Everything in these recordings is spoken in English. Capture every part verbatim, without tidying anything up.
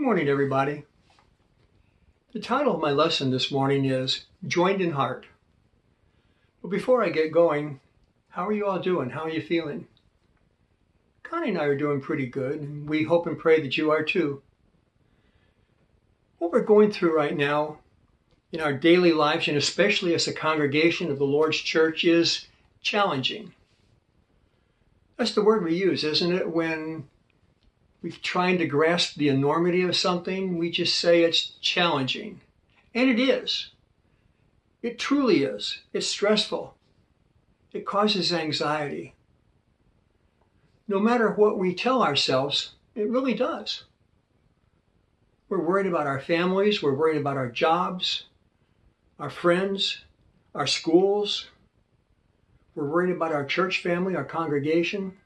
morning, everybody. The title of my lesson this morning is Joined in Heart. But before I get going, how are you all doing? How are you feeling? Connie and I are doing pretty good, and we hope and pray that you are too. What we're going through right now in our daily lives, and especially as a congregation of the Lord's Church, is challenging. That's the word we use, isn't it? When we're trying to grasp the enormity of something, we just say it's challenging. And it is. It truly is. It's stressful. It causes anxiety. No matter what we tell ourselves, it really does. We're worried about our families. We're worried about our jobs, our friends, our schools. We're worried about our church family, our congregation.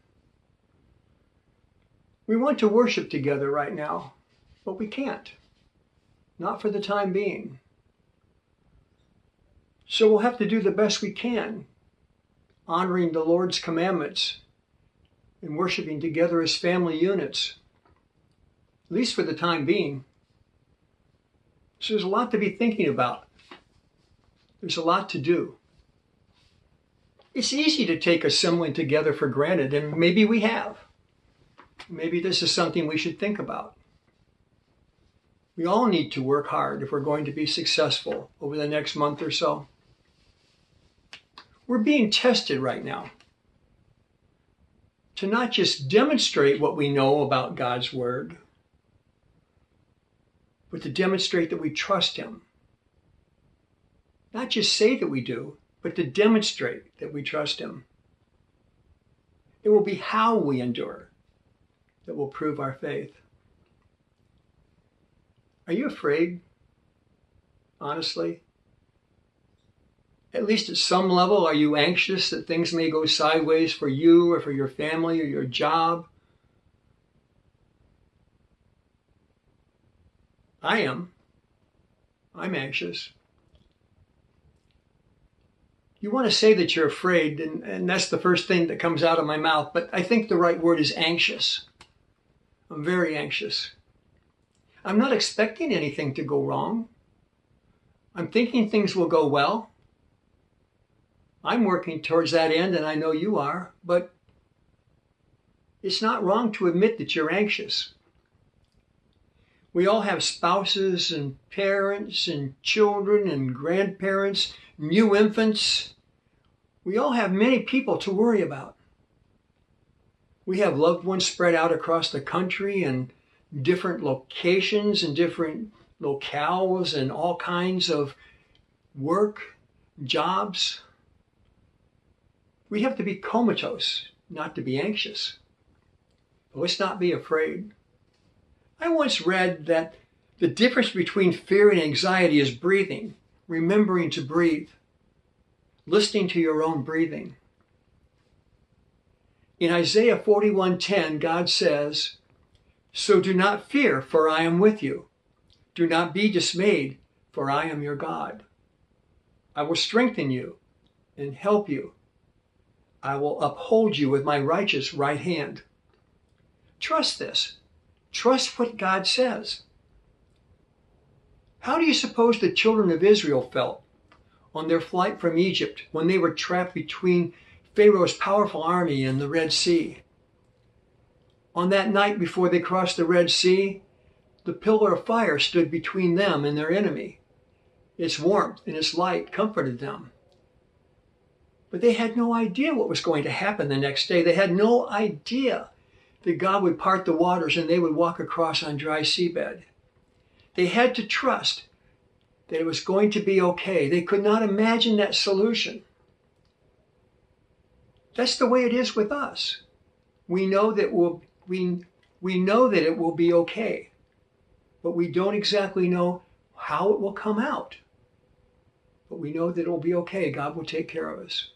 We want to worship together right now, but we can't. Not for the time being. So we'll have to do the best we can, honoring the Lord's commandments and worshiping together as family units, at least for the time being. So there's a lot to be thinking about. There's a lot to do. It's easy to take assembling together for granted, and maybe we have. Maybe this is something we should think about. We all need to work hard if we're going to be successful over the next month or so. We're being tested right now to not just demonstrate what we know about God's Word, but to demonstrate that we trust Him. Not just say that we do, but to demonstrate that we trust Him. It will be how we endure that will prove our faith. Are you afraid? Honestly? At least at some level, are you anxious that things may go sideways for you or for your family or your job? I am. I'm anxious. You want to say that you're afraid, and, and that's the first thing that comes out of my mouth, but I think the right word is anxious. I'm very anxious. I'm not expecting anything to go wrong. I'm thinking things will go well. I'm working towards that end, and I know you are, but it's not wrong to admit that you're anxious. We all have spouses and parents and children and grandparents, new infants. We all have many people to worry about. We have loved ones spread out across the country and different locations and different locales and all kinds of work, jobs. We have to be comatose, not to be anxious. But let's not be afraid. I once read that the difference between fear and anxiety is breathing, remembering to breathe, listening to your own breathing. In Isaiah forty-one ten, God says, "So do not fear, for I am with you. Do not be dismayed, for I am your God. I will strengthen you and help you. I will uphold you with my righteous right hand." Trust this. Trust what God says. How do you suppose the children of Israel felt on their flight from Egypt when they were trapped between Pharaoh's powerful army and the Red Sea? On that night before they crossed the Red Sea, the pillar of fire stood between them and their enemy. Its warmth and its light comforted them. But they had no idea what was going to happen the next day. They had no idea that God would part the waters and they would walk across on dry seabed. They had to trust that it was going to be okay. They could not imagine that solution. That's the way it is with us. We know that we'll, we, we know that it will be okay, but we don't exactly know how it will come out. But we know that it will be okay. God will take care of us.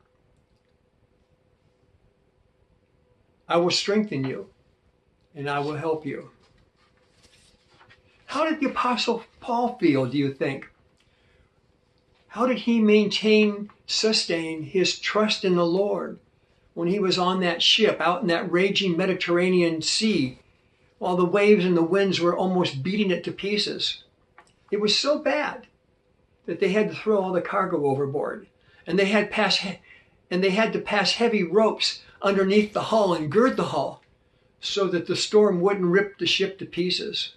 I will strengthen you, and I will help you. How did the Apostle Paul feel, do you think? How did he maintain, sustain his trust in the Lord when he was on that ship out in that raging Mediterranean Sea while the waves and the winds were almost beating it to pieces. It was so bad that they had to throw all the cargo overboard, and they had pass and they had to pass heavy ropes underneath the hull and gird the hull so that the storm wouldn't rip the ship to pieces.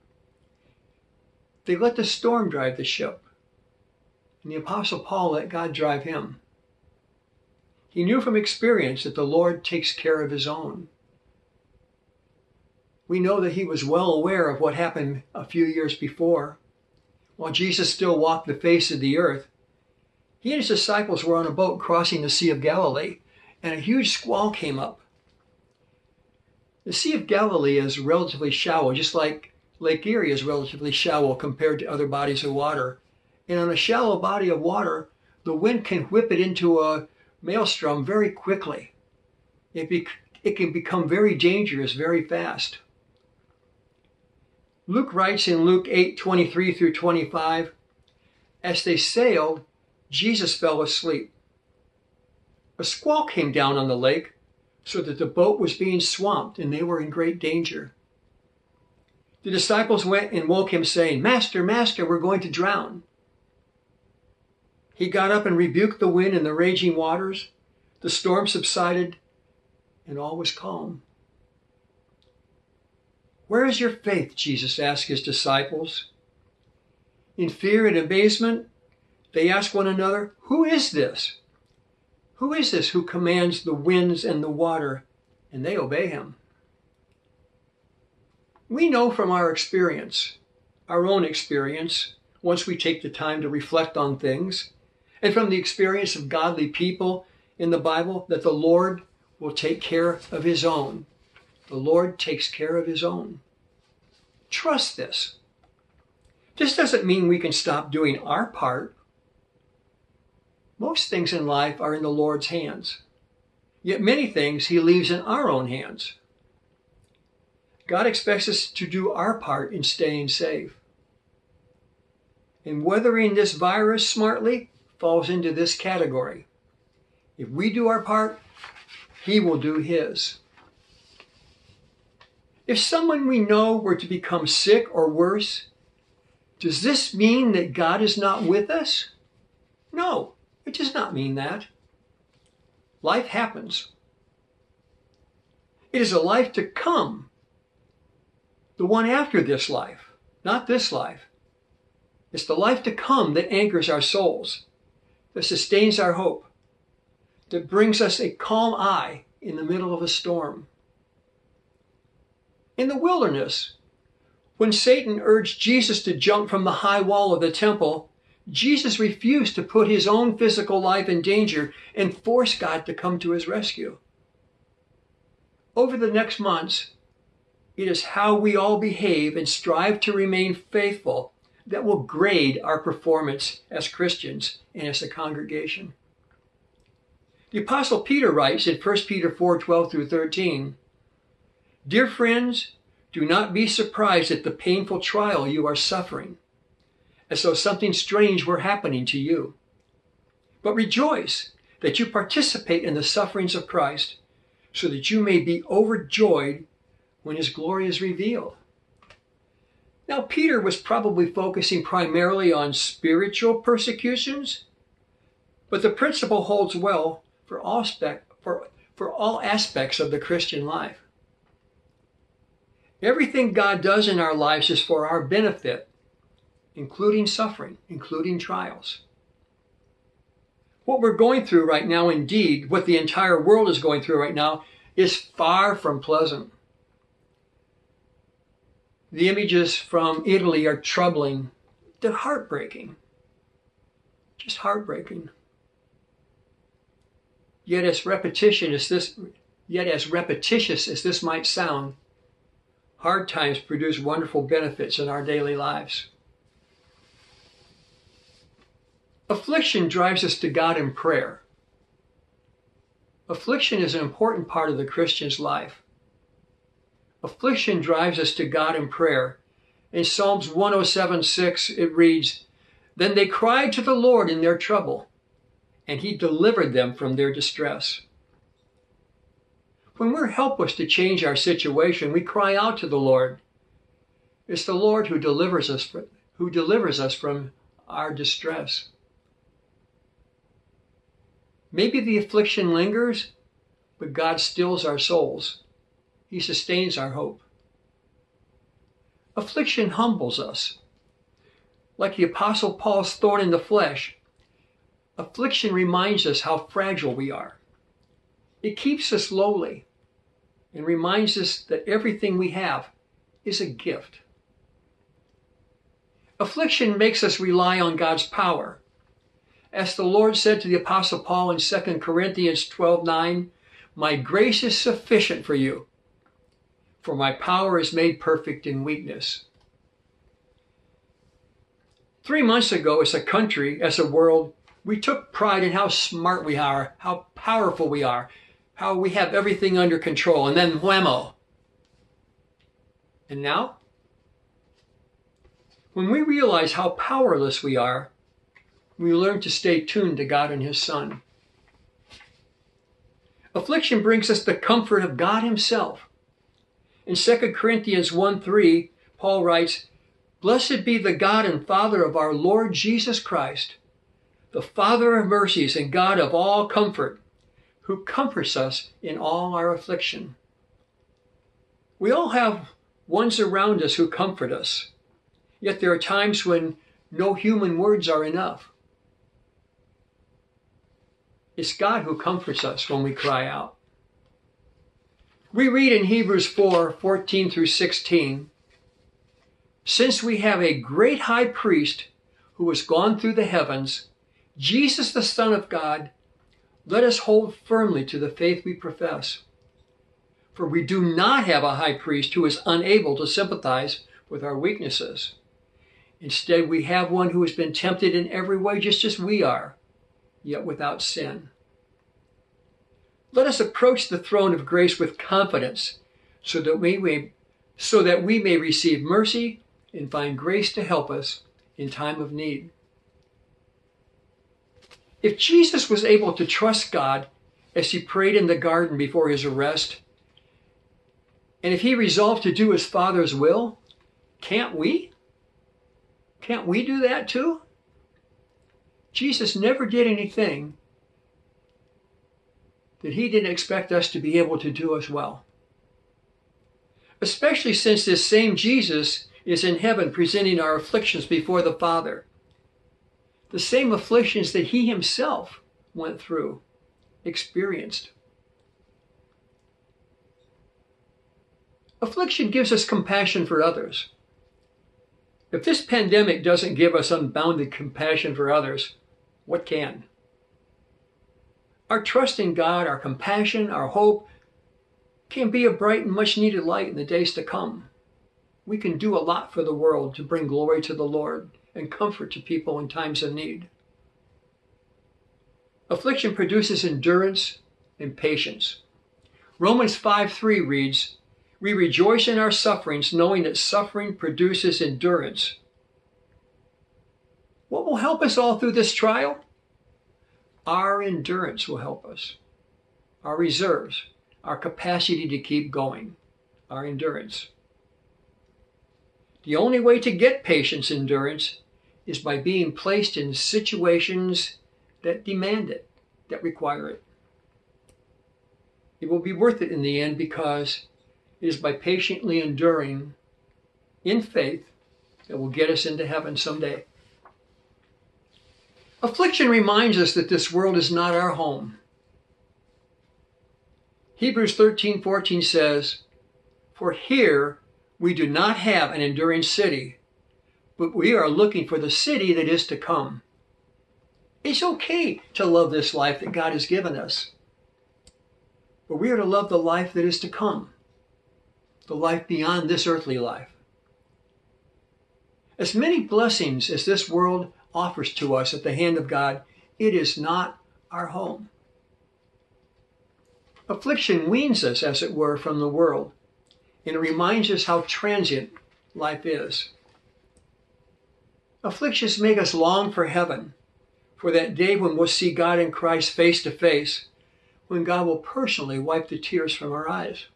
They let the storm drive the ship, and the Apostle Paul let God drive him. He knew from experience that the Lord takes care of his own. We know that he was well aware of what happened a few years before. While Jesus still walked the face of the earth, he and his disciples were on a boat crossing the Sea of Galilee, and a huge squall came up. The Sea of Galilee is relatively shallow, just like Lake Erie is relatively shallow compared to other bodies of water. And on a shallow body of water, the wind can whip it into a maelstrom very quickly. It, be, it can become very dangerous very fast. Luke writes in Luke eight, twenty-three through twenty-five, as they sailed, Jesus fell asleep. A squall came down on the lake so that the boat was being swamped and they were in great danger. The disciples went and woke him saying, "Master, Master, we're going to drown." He got up and rebuked the wind and the raging waters. The storm subsided and all was calm. "Where is your faith?" Jesus asked his disciples. In fear and amazement, they asked one another, "Who is this? Who is this who commands the winds and the water, and they obey him?" We know from our experience, our own experience, once we take the time to reflect on things, and from the experience of godly people in the Bible, that the Lord will take care of his own. The Lord takes care of his own. Trust this. This doesn't mean we can stop doing our part. Most things in life are in the Lord's hands, yet many things he leaves in our own hands. God expects us to do our part in staying safe. And weathering this virus smartly falls into this category. If we do our part, he will do his. If someone we know were to become sick or worse, does this mean that God is not with us? No, it does not mean that. Life happens. It is a life to come, the one after this life, not this life. It's the life to come that anchors our souls, that sustains our hope, that brings us a calm eye in the middle of a storm. In the wilderness, when Satan urged Jesus to jump from the high wall of the temple, Jesus refused to put his own physical life in danger and force God to come to his rescue. Over the next months, it is how we all behave and strive to remain faithful that will grade our performance as Christians and as a congregation. The Apostle Peter writes in First Peter four, twelve through thirteen, "Dear friends, do not be surprised at the painful trial you are suffering, as though something strange were happening to you. But rejoice that you participate in the sufferings of Christ, so that you may be overjoyed when his glory is revealed." Now, Peter was probably focusing primarily on spiritual persecutions, but the principle holds well for all, spec- for, for all aspects of the Christian life. Everything God does in our lives is for our benefit, including suffering, including trials. What we're going through right now, indeed, what the entire world is going through right now, is far from pleasant. The images from Italy are troubling. They're heartbreaking. Just heartbreaking. Yet as repetition as this, yet as repetitious as this might sound, hard times produce wonderful benefits in our daily lives. Affliction drives us to God in prayer. Affliction is an important part of the Christian's life. Affliction drives us to God in prayer. In Psalms one oh seven, six, it reads, "Then they cried to the Lord in their trouble, and he delivered them from their distress." When we're helpless to change our situation, we cry out to the Lord. It's the Lord who delivers us from, who delivers us from our distress. Maybe the affliction lingers, but God stills our souls. He sustains our hope. Affliction humbles us. Like the Apostle Paul's thorn in the flesh, affliction reminds us how fragile we are. It keeps us lowly and reminds us that everything we have is a gift. Affliction makes us rely on God's power. As the Lord said to the Apostle Paul in Second Corinthians twelve nine, "My grace is sufficient for you, for my power is made perfect in weakness." Three months ago, as a country, as a world, we took pride in how smart we are, how powerful we are, how we have everything under control, and then whammo. And now? When we realize how powerless we are, we learn to stay tuned to God and His Son. Affliction brings us the comfort of God Himself. In Second Corinthians one three, Paul writes, "Blessed be the God and Father of our Lord Jesus Christ, the Father of mercies and God of all comfort, who comforts us in all our affliction." We all have ones around us who comfort us, yet there are times when no human words are enough. It's God who comforts us when we cry out. We read in Hebrews four fourteen through sixteen, "Since we have a great high priest who has gone through the heavens, Jesus the Son of God, let us hold firmly to the faith we profess. For we do not have a high priest who is unable to sympathize with our weaknesses. Instead, we have one who has been tempted in every way just as we are, yet without sin. Let us approach the throne of grace with confidence so that we may, so that we may receive mercy and find grace to help us in time of need." If Jesus was able to trust God as He prayed in the garden before His arrest, and if He resolved to do His Father's will, can't we? Can't we do that too? Jesus never did anything that He didn't expect us to be able to do as well. Especially since this same Jesus is in heaven presenting our afflictions before the Father. The same afflictions that He Himself went through, experienced. Affliction gives us compassion for others. If this pandemic doesn't give us unbounded compassion for others, what can? Our trust in God, our compassion, our hope can be a bright and much needed light in the days to come. We can do a lot for the world to bring glory to the Lord and comfort to people in times of need. Affliction produces endurance and patience. Romans five three reads, "We rejoice in our sufferings, knowing that suffering produces endurance." What will help us all through this trial? Our endurance will help us. Our reserves, our capacity to keep going, our endurance. The only way to get patience endurance is by being placed in situations that demand it, that require it. It will be worth it in the end because it is by patiently enduring in faith that will get us into heaven someday. Affliction reminds us that this world is not our home. Hebrews thirteen fourteen says, "For here we do not have an enduring city, but we are looking for the city that is to come." It's okay to love this life that God has given us, but we are to love the life that is to come, the life beyond this earthly life. As many blessings as this world offers to us at the hand of God, it is not our home. Affliction weans us, as it were, from the world, and it reminds us how transient life is. Afflictions make us long for heaven, for that day when we'll see God in Christ face to face, when God will personally wipe the tears from our eyes.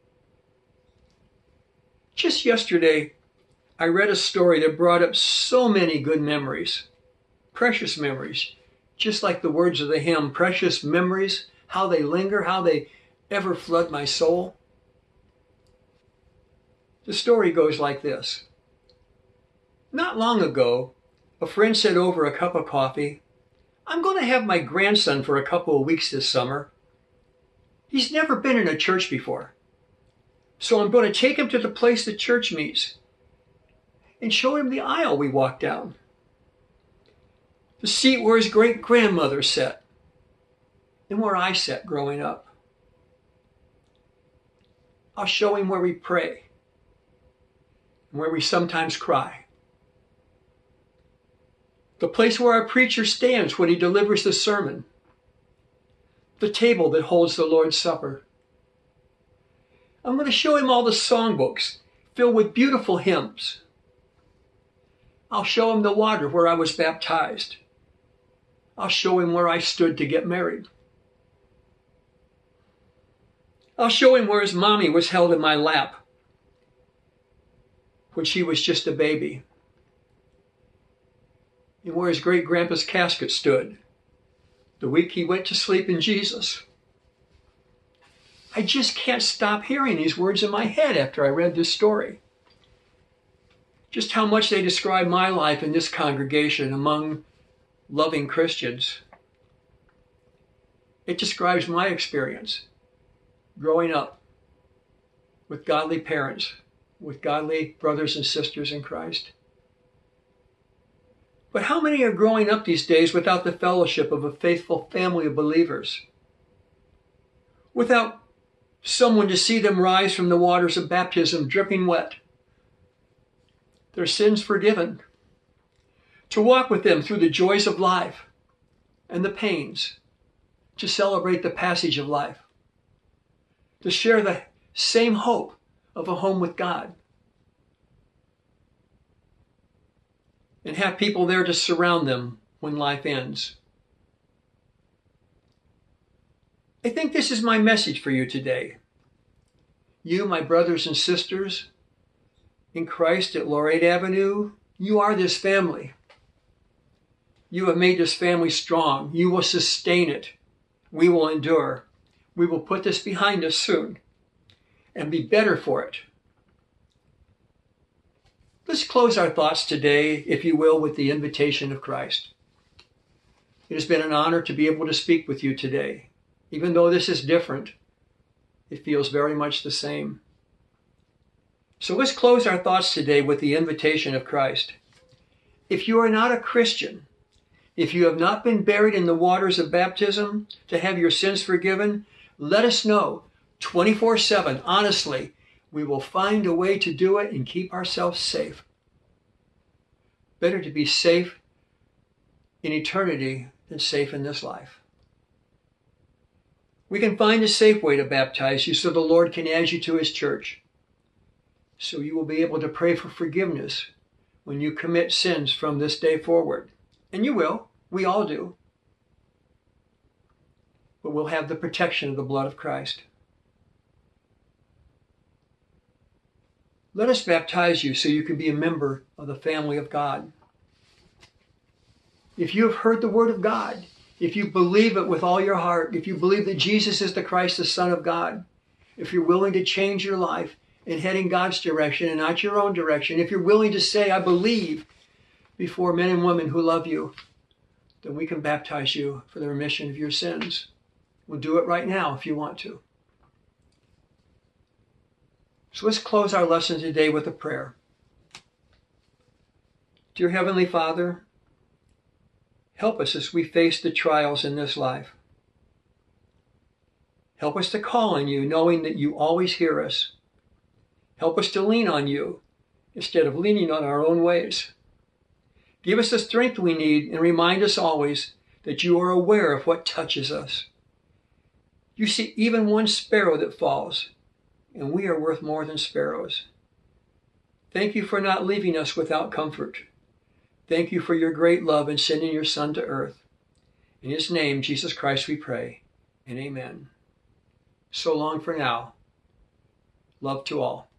Just yesterday, I read a story that brought up so many good memories, precious memories, just like the words of the hymn, precious memories, how they linger, how they ever flood my soul. The story goes like this. Not long ago, a friend said over a cup of coffee, "I'm going to have my grandson for a couple of weeks this summer. He's never been in a church before. So I'm going to take him to the place the church meets and show him the aisle we walk down, the seat where his great-grandmother sat, and where I sat growing up. I'll show him where we pray, and where we sometimes cry, the place where our preacher stands when he delivers the sermon, the table that holds the Lord's Supper. I'm going to show him all the songbooks filled with beautiful hymns. I'll show him the water where I was baptized. I'll show him where I stood to get married. I'll show him where his mommy was held in my lap when she was just a baby, and where his great-grandpa's casket stood the week he went to sleep in Jesus." I just can't stop hearing these words in my head after I read this story. Just how much they describe my life in this congregation among loving Christians. It describes my experience growing up with godly parents, with godly brothers and sisters in Christ. But how many are growing up these days without the fellowship of a faithful family of believers? Without someone to see them rise from the waters of baptism dripping wet, their sins forgiven, to walk with them through the joys of life and the pains, to celebrate the passage of life, to share the same hope of a home with God, and have people there to surround them when life ends. I think this is my message for you today. You, my brothers and sisters in Christ at Laureate Avenue, you are this family. You have made this family strong. You will sustain it. We will endure. We will put this behind us soon and be better for it. Let's close our thoughts today, if you will, with the invitation of Christ. It has been an honor to be able to speak with you today. Even though this is different, it feels very much the same. So let's close our thoughts today with the invitation of Christ. If you are not a Christian, if you have not been buried in the waters of baptism to have your sins forgiven, let us know twenty-four seven. Honestly, we will find a way to do it and keep ourselves safe. Better to be safe in eternity than safe in this life. We can find a safe way to baptize you so the Lord can add you to his church. So you will be able to pray for forgiveness when you commit sins from this day forward. And you will. We all do. But we'll have the protection of the blood of Christ. Let us baptize you so you can be a member of the family of God. If you have heard the word of God, if you believe it with all your heart, if you believe that Jesus is the Christ, the Son of God, if you're willing to change your life and head in God's direction and not your own direction, if you're willing to say, "I believe," before men and women who love you, then we can baptize you for the remission of your sins. We'll do it right now if you want to. So let's close our lesson today with a prayer. Dear Heavenly Father, help us as we face the trials in this life. Help us to call on you, knowing that you always hear us. Help us to lean on you instead of leaning on our own ways. Give us the strength we need and remind us always that you are aware of what touches us. You see even one sparrow that falls, and we are worth more than sparrows. Thank you for not leaving us without comfort. Thank you for your great love in sending your Son to earth. In his name, Jesus Christ, we pray. and amen. So long for now. Love to all.